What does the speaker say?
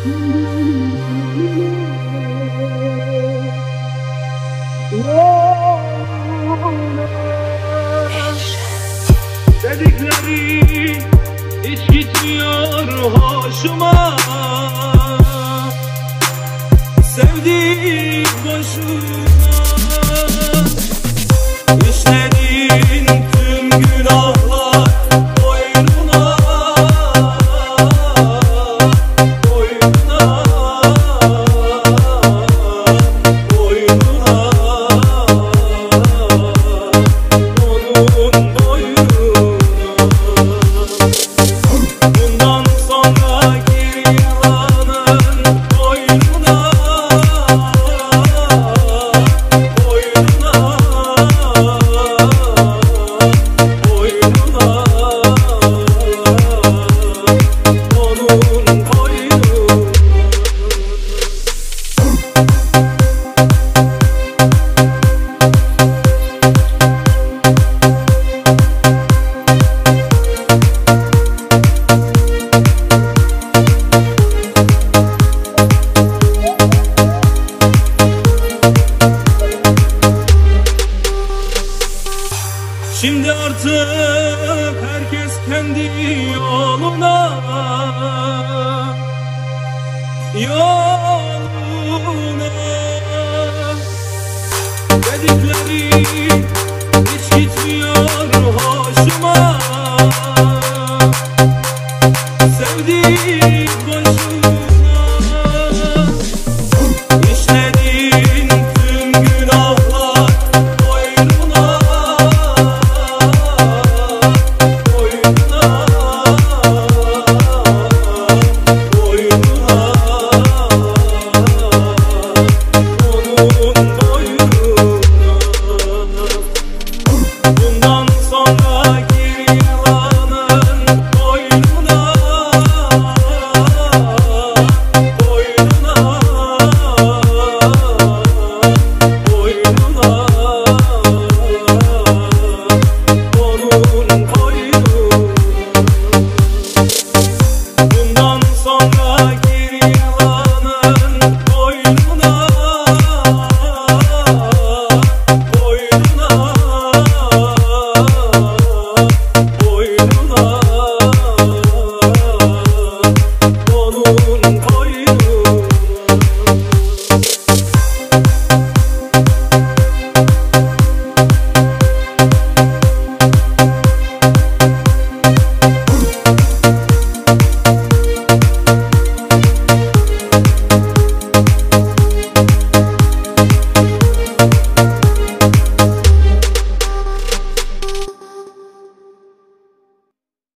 Dedikleri hiç gitmiyor hoşuma. Sevdik boşuna. İşlediğin tüm günahlar boynuna, boynuna, boynuna, onun boynuna. Bundan sonraki yılanın boynuna, boynuna, boynuna, onun boynuna. Şimdi artık herkes kendi yoluna, yoluna. Dedikleri hiç gitmiyor hoşuma. Sevdik boşuna.